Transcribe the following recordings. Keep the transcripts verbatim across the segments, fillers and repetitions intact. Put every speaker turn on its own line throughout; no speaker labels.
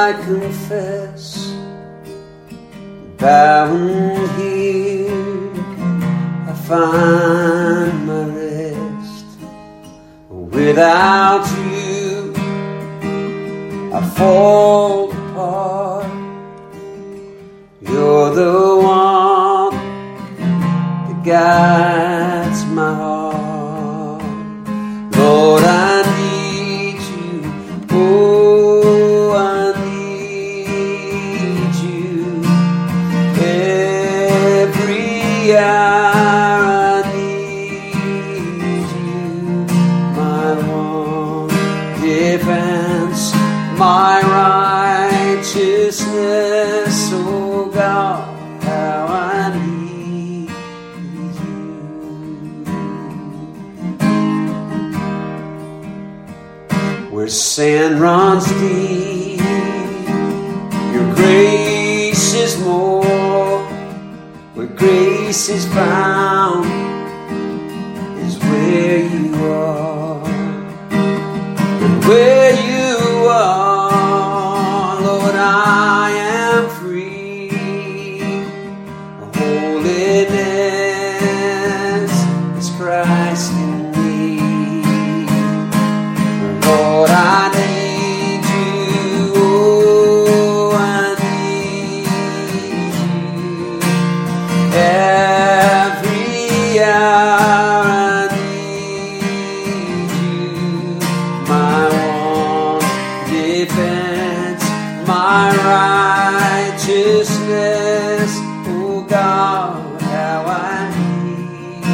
I confess, bound here I find my rest. Without you I fall apart. You're the one that guides my heart. Lord, I need you. Oh, I need you. Every hour I need you. My one defense, my righteousness, oh God, how I need you. Where sand runs deep, your grace is more. Where grace is found is where you are. And where you are, Lord, I am free. Holiness is Christ in me. Lord, I need you. Oh, I need you. Every hour I need you. My one defense, my righteousness, oh God, how I need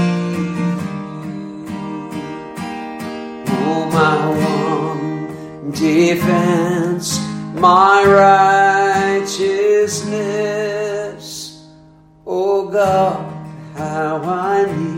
you. Oh, my one defense, my righteousness, oh God, how I need you.